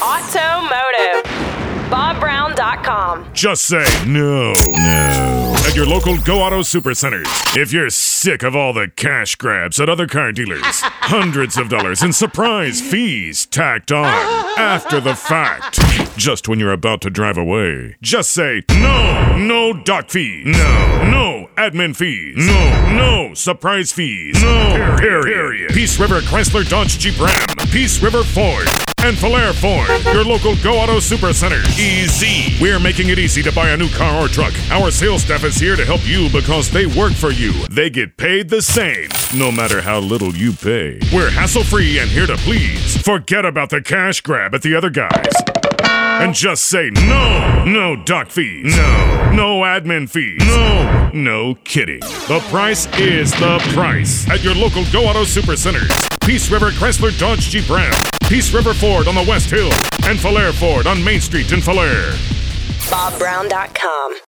Automotive. BobBrown.com. Just say no at your local Go Auto Supercenters. If you're sick of all the cash grabs at other car dealers, hundreds of dollars in surprise fees tacked on after the fact, just when you're about to drive away, just say no dock fees, no admin fees, no surprise fees, no period. Peace River Chrysler Dodge Jeep Ram, Peace River Ford, and Falaire Ford, your local Go Auto Supercenter. Easy. We're making it easy to buy a new car or truck. Our sales staff is here to help you because they work for you. They get paid the same, no matter how little you pay. We're hassle-free and here to please. Forget about the cash grab at the other guys. And just say no dock fees, no admin fees, no kidding. The price is the price at your local Go Auto Supercenters. Peace River Chrysler Dodge Jeep Ram, Peace River Ford on the West Hill, and Falaire Ford on Main Street in Falaire. BobBrown.com.